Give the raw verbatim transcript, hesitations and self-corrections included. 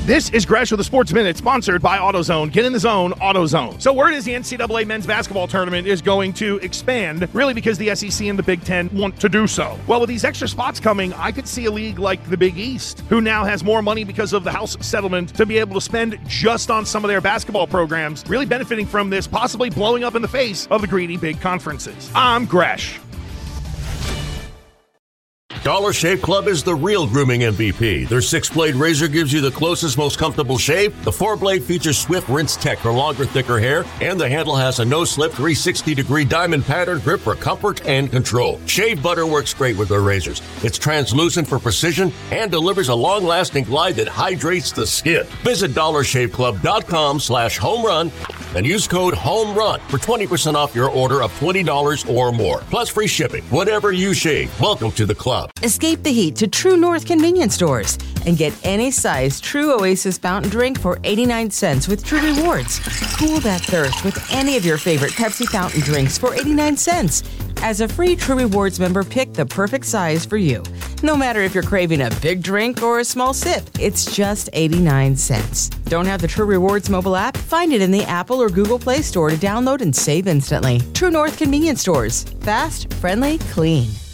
This is Gresh with the Sports Minute, sponsored by AutoZone. Get in the zone, AutoZone. So word is the N C double A men's basketball tournament is going to expand, really because the S E C and the Big Ten want to do so. Well, with these extra spots coming, I could see a league like the Big East, who now has more money because of the House settlement to be able to spend just on some of their basketball programs, really benefiting from this, possibly blowing up in the face of the greedy big conferences. I'm Gresh. Dollar Shave Club is the real grooming M V P. Their six-blade razor gives you the closest, most comfortable shave. The four-blade features Swift Rinse Tech for longer, thicker hair, and the handle has a no-slip three hundred sixty degree diamond pattern grip for comfort and control. Shave butter works great with their razors. It's translucent for precision and delivers a long-lasting glide that hydrates the skin. Visit dollar shave club dot com slash home run and use code HOMERUN for twenty percent off your order of twenty dollars or more. Plus free shipping. Whatever you shave, welcome to the club. Escape the heat to True North convenience stores and get any size True Oasis fountain drink for eighty-nine cents with True Rewards. Cool that thirst with any of your favorite Pepsi fountain drinks for eighty-nine cents. As a free True Rewards member, pick the perfect size for you. No matter if you're craving a big drink or a small sip, it's just eighty-nine cents. Don't have the True Rewards mobile app? Find it in the Apple or Google Play Store to download and save instantly. True North convenience stores. Fast, friendly, clean.